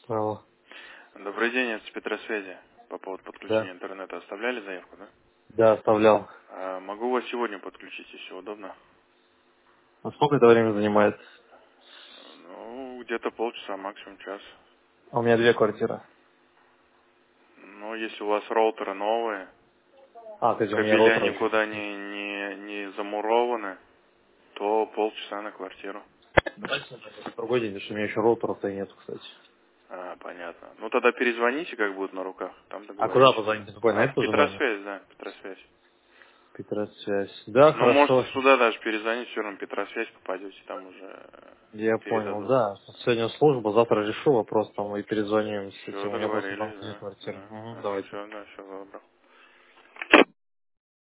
Алло. Добрый день, это с Петросвязи. По поводу Да. подключения интернета оставляли заявку, да? Да, оставлял. Могу вас сегодня подключить, если удобно. А сколько это время занимает? Ну, где-то полчаса, максимум час. А у меня две квартиры. Ну, если у вас роутеры новые, А, то есть у меня кабеля роутер вообще. никуда не замурованы, то полчаса на квартиру. Давайте на другой день, потому что у меня еще роутеров-то и нет, кстати. Понятно. Ну, тогда перезвоните, как будет на руках, там А куда договоримся. позвонить? Какой? На В этот же номер? Петросвязь, да, Петросвязь. Петросвязь. Да, Ну, можете хорошо. сюда даже перезвонить, все равно Петросвязь попадете, там уже Я понял, передадут. да. Сегодня служба, завтра решу вопрос там и перезвоним с Все, этим. У меня просто там договорились, две да. квартиры. Да. Угу, Ага, давайте. все, да, все, добро.